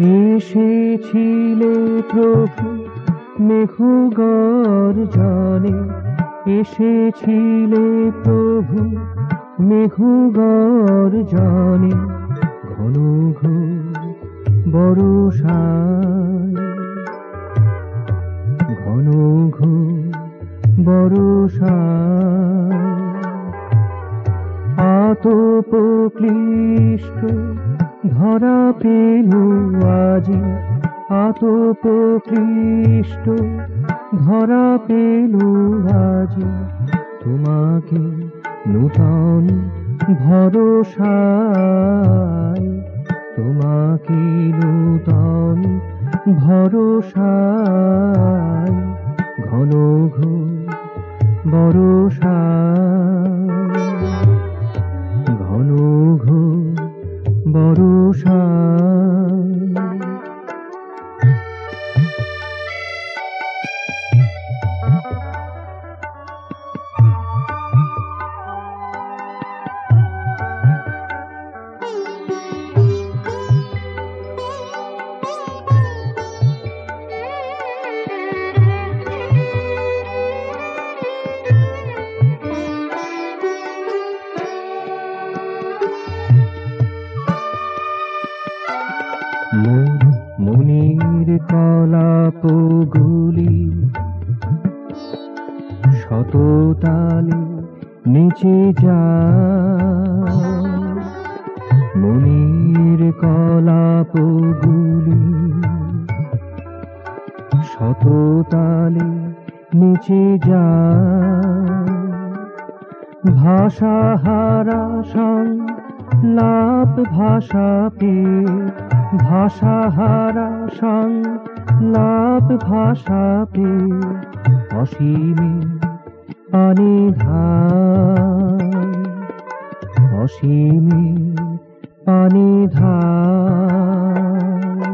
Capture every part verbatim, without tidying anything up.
এসেছিলে প্রভু মেঘগর জলে, এসেছিলে প্রভু মেঘগর জলে, ঘন ঘোর বর্ষায়, ঘন ঘোর বর্ষায়। আতপ ক্লিষ্ট ধরা পেল আজি, আতপ ক্লিষ্ট ধরা পেল আজি, তোমাকে নূতন ভরসায়, তোমাকে নূতন ভরসায়, ঘন ঘোর বর্ষায়, ঘন ঘোর বর্ষায়। মনির কলাপগুলি শততালে নিচে যায়, মনির কলাপগুলি শততালে নিচে যায়, ভাষাহারা সংলাপ ভাষা পেয়ে, ভাষাহারা সংলাপ ভাষা পেয়ে, অসীমে পানে ধায়, অসীমে পানে ধায়।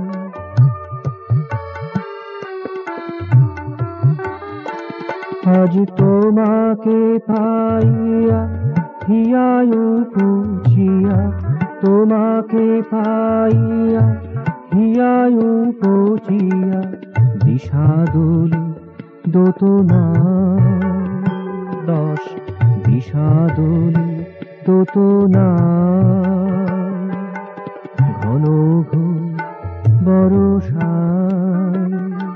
আজ তোমাকে পাইয়া হিয়ায়ু পুছিয়া, তোমাকে পাইয়া হিয়ায়ু পচিয়া, বিষাদলে দোতনা দশ, বিষাদলে দোতনা, ঘন ঘোর বর্ষায়,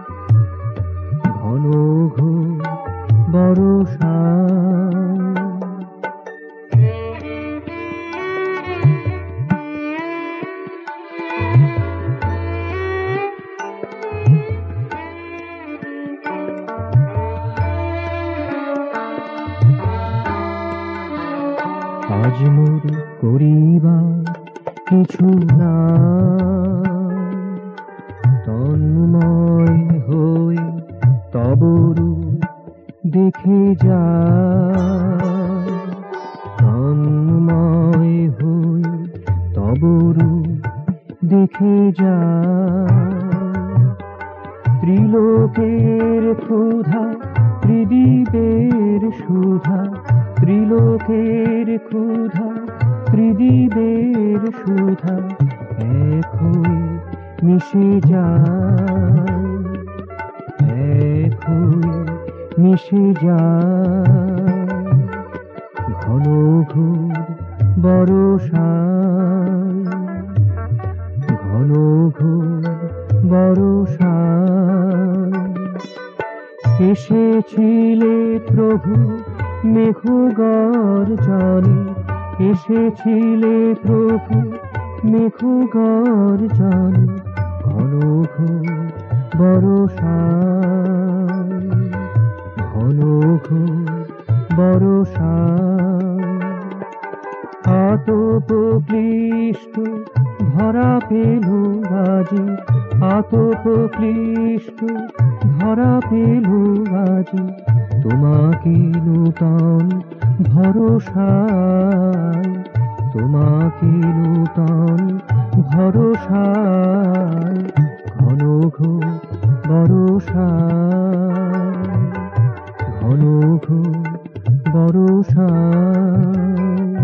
ঘন ঘোর বর্ষায়। আজ মোর করিবার কিছু না, তন্ময় হয়ে তব রূপ দেখে যায়, তন্ময় হয়ে তব রূপ দেখে যায়। ত্রিলোকের ক্ষুধা ত্রিদিবের সুধা, ত্রিলোকের ক্ষুধা ত্রিদিবের সুধা, এক হয়ে মিশে যায়, এক হয়ে মিশে যায়, ঘন ঘোর বর্ষায়, ঘন ঘোর বর্ষায়। এসেছিলে প্রভু মেঘগর জলে, এসেছিলে প্রভু মেঘগর জলে, ঘন ঘোর বর্ষায়, ঘন ঘোর বর্ষায়। আতপ ক্লিষ্ট ধরা পেল আজি, আতপ ক্লিষ্ট ধরা পেল আজি, তোমাকে নূতন ভরসায়, তোমাকে নূতন ভরসায়, ঘন ঘোর বর্ষায়, ঘন ঘোর বর্ষায়।